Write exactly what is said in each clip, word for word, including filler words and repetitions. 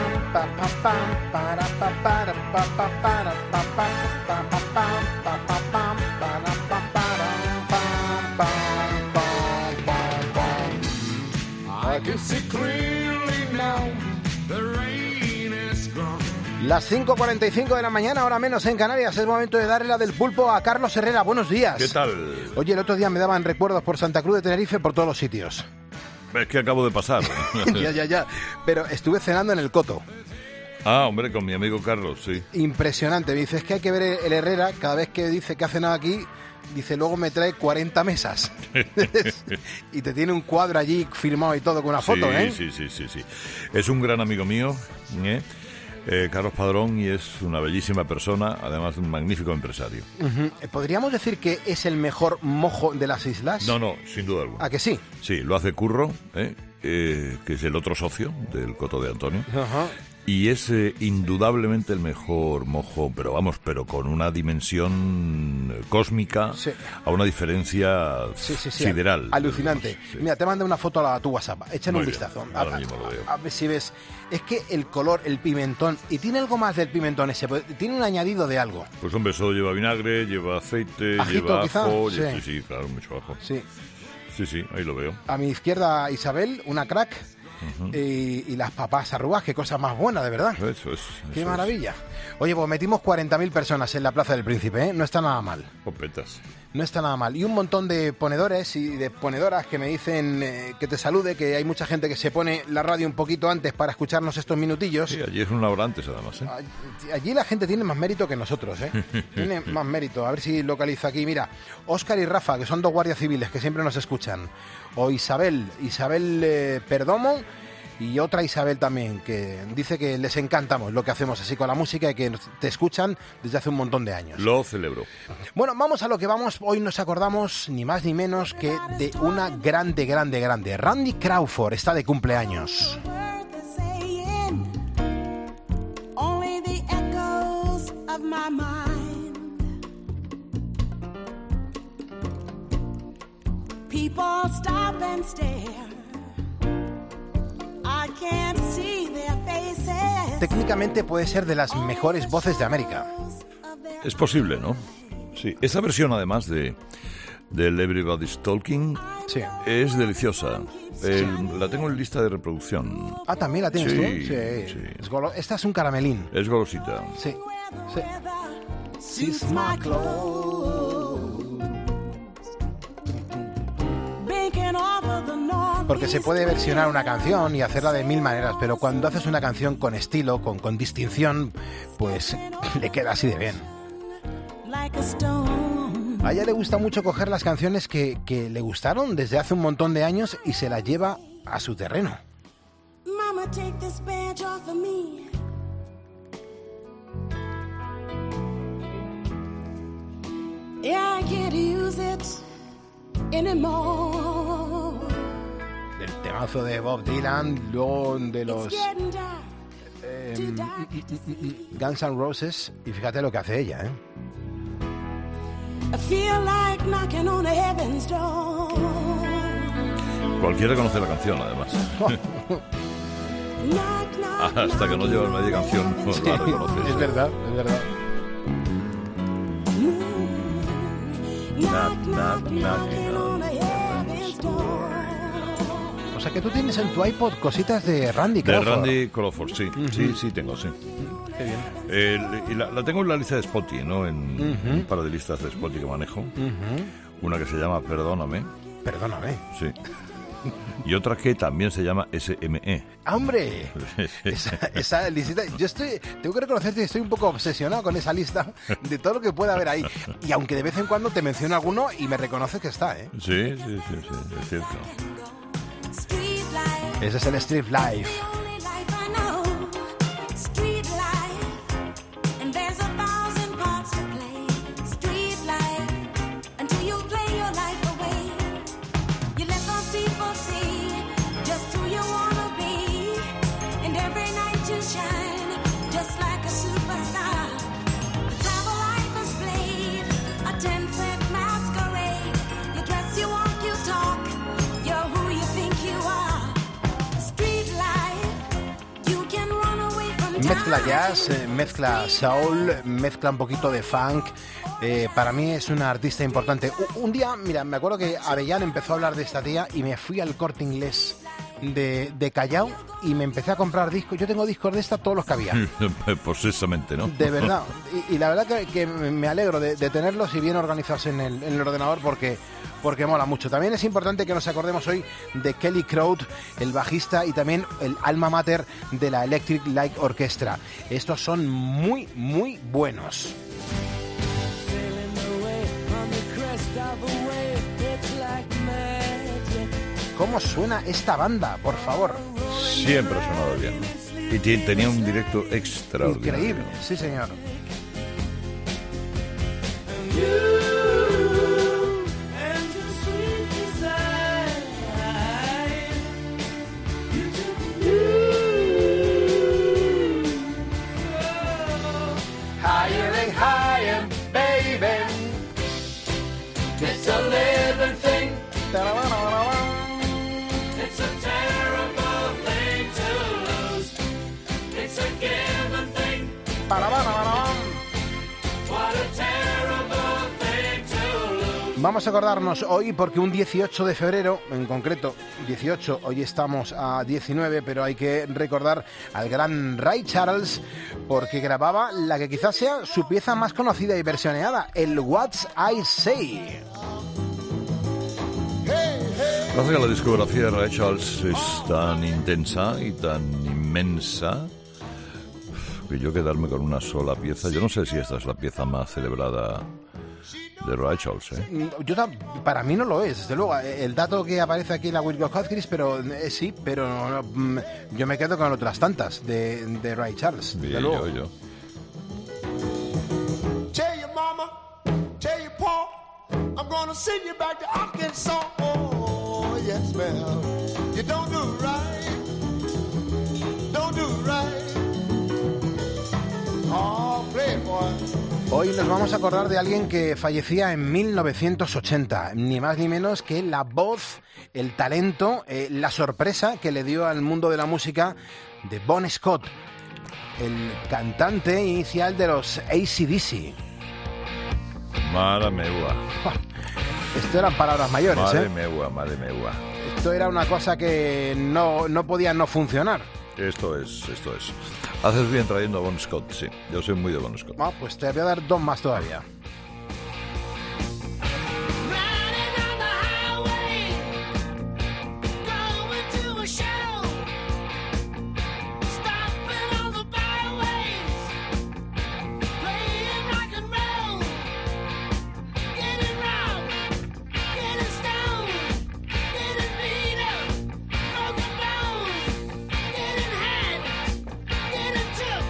pa pa pam, para pa para pa pa para pa pa pa pa pam, pa pa pam, para pa para pam pam pam pam pam. I can see clearly now the rain is gone. Las cinco cuarenta y cinco de la mañana, ahora menos en Canarias, es momento de darle la del pulpo a Carlos Herrera. Buenos días. ¿Qué tal? Oye, el otro día me daban recuerdos por Santa Cruz de Tenerife por todos los sitios. Es que acabo de pasar. ya, ya, ya. Pero estuve cenando en el Coto. Ah, hombre, con mi amigo Carlos, sí. Impresionante. Me dice, es que hay que ver el Herrera, cada vez que dice que ha cenado aquí, dice, luego me trae cuarenta mesas. Y te tiene un cuadro allí firmado y todo con una foto, sí, ¿eh? Sí, sí, sí, sí. Es un gran amigo mío, ¿eh? Eh, Carlos Padrón, y es una bellísima persona, además un magnífico empresario. Uh-huh. ¿Podríamos decir que es el mejor mojo de las islas? No, no, sin duda alguna. ¿A que sí? Sí, lo hace Curro, ¿eh? Eh, que es el otro socio del Coto de Antonio. Uh-huh. Y es eh, indudablemente el mejor mojo, pero vamos, pero con una dimensión cósmica, sí. A una diferencia sí, sí, sí, sideral. Alucinante. Sí. Mira, te mando una foto a tu WhatsApp, échale Muy un bien. vistazo. Ahora a, mismo lo veo. A, a ver si ves. Es que el color, el pimentón, y tiene algo más del pimentón ese, tiene un añadido de algo. Pues hombre, eso lleva vinagre, lleva aceite, ¿Ajito, lleva quizá? ajo. Sí. sí, sí, claro, mucho ajo. Sí. Sí, sí, ahí lo veo. A mi izquierda, Isabel, una crack. Uh-huh. y, y las papas arrugas, qué cosa más buena, de verdad. Eso es. Qué eso maravilla. Es. Oye, pues metimos cuarenta mil personas en la Plaza del Príncipe, ¿eh? No está nada mal. Popetas. No está nada mal. Y un montón de ponedores y de ponedoras que me dicen eh, que te salude, que hay mucha gente que se pone la radio un poquito antes para escucharnos estos minutillos. Sí, allí es una hora antes, además, ¿eh? Allí la gente tiene más mérito que nosotros, ¿eh? Tiene más mérito. A ver si localizo aquí. Mira, Óscar y Rafa, que son dos guardias civiles que siempre nos escuchan. O Isabel, Isabel eh, Perdomo. Y otra Isabel también, que dice que les encantamos lo que hacemos así con la música y que te escuchan desde hace un montón de años. Lo celebro. Bueno, vamos a lo que vamos. Hoy nos acordamos ni más ni menos que de una grande, grande, grande. Randy Crawford está de cumpleaños. People stop and stare. Técnicamente puede ser de las mejores voces de América. Es posible, ¿no? Sí. Esa versión, además de del Everybody's Talking, sí. Es deliciosa. El, sí. La tengo en lista de reproducción. Ah, ¿también la tienes sí, tú? Sí. sí. Es golo... Esta es un caramelín. Es golosita. Sí. Sí. She's my Porque se puede versionar una canción y hacerla de mil maneras, pero cuando haces una canción con estilo, con, con distinción, pues le queda así de bien. A ella le gusta mucho coger las canciones que, que le gustaron desde hace un montón de años y se las lleva a su terreno. Mama, take this badge off of me. Yeah, I can't use it anymore. Del temazo de Bob Dylan, luego de los eh, Guns N' Roses, y fíjate lo que hace ella, ¿eh? Cualquiera conoce la canción, además. Hasta que no llevas media canción, no sí, la reconoces. Es verdad, es verdad. Knock, knock, knocking on a heaven's door. O sea que tú tienes en tu iPod cositas de Randy Crawford. De Randy Crawford, sí. Uh-huh. Sí, sí tengo, sí. Qué bien. Eh, y la, la tengo en la lista de Spotify, ¿no? En uh-huh. un par de listas de Spotify que manejo. Uh-huh. Una que se llama Perdóname. Perdóname. Sí. Y otra que también se llama S M E. ¡Hombre! esa, esa lista, yo estoy, tengo que reconocerte que estoy un poco obsesionado con esa lista de todo lo que pueda haber ahí. Y aunque de vez en cuando te menciono alguno y me reconoces que está, ¿eh? Sí, sí, sí, sí, es cierto. Ese es el Street Life. You're who you think you are. Street life, you can run away. Mezcla jazz, eh, mezcla soul, mezcla un poquito de funk. Eh, para mí es una artista importante. Un, un día, mira, me acuerdo que Avellán empezó a hablar de esta tía y me fui al Corte Inglés de, de Callao y me empecé a comprar discos. Yo tengo discos de esta, todos los que había. Posesamente, ¿no? De verdad. Y, y la verdad que, que me alegro de, de tenerlos y bien organizados en el, en el ordenador porque, porque mola mucho. También es importante que nos acordemos hoy de Kelly Crout, el bajista y también el alma mater de la Electric Light Orchestra. Estos son muy, muy buenos. ¿Cómo suena esta banda, por favor? Siempre ha sonado bien. Y t- tenía un directo extraordinario. Increíble, sí señor. Higher and higher, baby. It's a living thing. It's a terrible thing to lose. It's a given thing. What a terrible thing to lose. Vamos a acordarnos hoy porque un dieciocho de febrero, en concreto dieciocho, hoy estamos a diecinueve, pero hay que recordar al gran Ray Charles porque grababa la que quizás sea su pieza más conocida y versioneada, el What's I Say. Parece que la discografía de Ray Charles es tan intensa y tan inmensa que yo quedarme con una sola pieza. Yo no sé si esta es la pieza más celebrada de Ray Charles, ¿eh? Yo, para mí no lo es, desde luego. El dato que aparece aquí en la Wilco Hodgkins, pero eh, sí, pero no, no, yo me quedo con otras tantas de, de Ray Charles. Y desde yo, luego. yo. Tell your mama, tell your pa, I'm gonna send you back to Arkansas. Oh, yes, ma'am. You don't do right. Don't do right. Oh, playboy. Hoy nos vamos a acordar de alguien que fallecía en mil novecientos ochenta, ni más ni menos que la voz, el talento, eh, la sorpresa que le dio al mundo de la música de Bon Scott, el cantante inicial de los A C D C. Madre meua. Esto eran palabras mayores, Madre ¿eh? meua, madre meua. Esto era una cosa que no, no podía no funcionar. Esto es, esto es. Haces bien trayendo a Bon Scott, sí. Yo soy muy de Bon Scott. Ah, pues te voy a dar dos más todavía. Riding on the highway, going to a show, stopping on the byways, playing rock and roll, getting robbed, getting stoned, getting beat up, broken bones, getting had, getting took.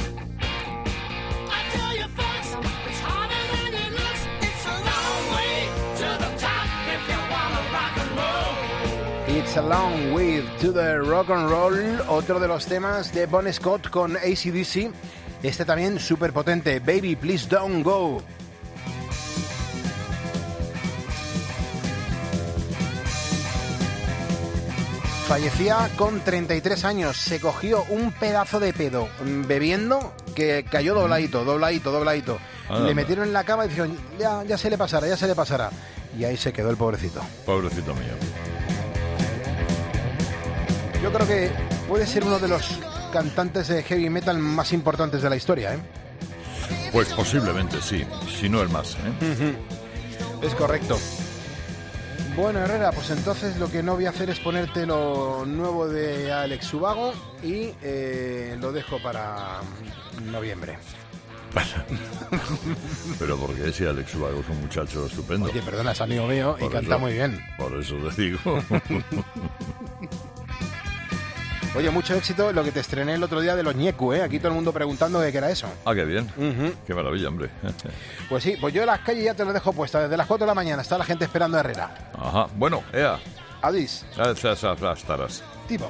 I tell you folks, it's harder than it looks. It's a long way to the top if you wanna rock and roll. It's a long way to the rock and roll, otro de los temas de Bon Scott con A C D C. Este también súper potente, Baby Please Don't Go. Fallecía con treinta y tres años, se cogió un pedazo de pedo bebiendo que cayó dobladito, dobladito, dobladito. Ah, Le no. metieron en la cama y dijeron, ya, ya se le pasará, ya se le pasará. Y ahí se quedó el pobrecito. Pobrecito mío. Yo creo que puede ser uno de los cantantes de heavy metal más importantes de la historia, ¿eh? Pues posiblemente sí, si no el más, ¿eh? Es correcto. Bueno, Herrera, pues entonces lo que no voy a hacer es ponerte lo nuevo de Alex Ubago y eh, lo dejo para noviembre. Pero porque ese Alex Ubago es un muchacho estupendo. Oye, perdona, es amigo mío y Por canta eso- muy bien. Por eso te digo. Oye, mucho éxito lo que te estrené el otro día de los Ñecu, ¿eh? Aquí todo el mundo preguntando de qué era eso. Ah, qué bien. Ujú. Qué maravilla, hombre. Pues sí, pues yo en las calles ya te lo dejo puesta. Desde las cuatro de la mañana está la gente esperando a Herrera. Ajá. Bueno, ea. Adis, Esas las taras. tipo.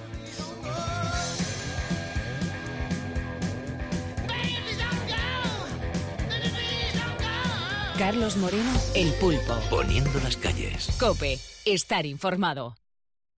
Carlos Moreno, El Pulpo. Poniendo las calles. COPE. Estar informado.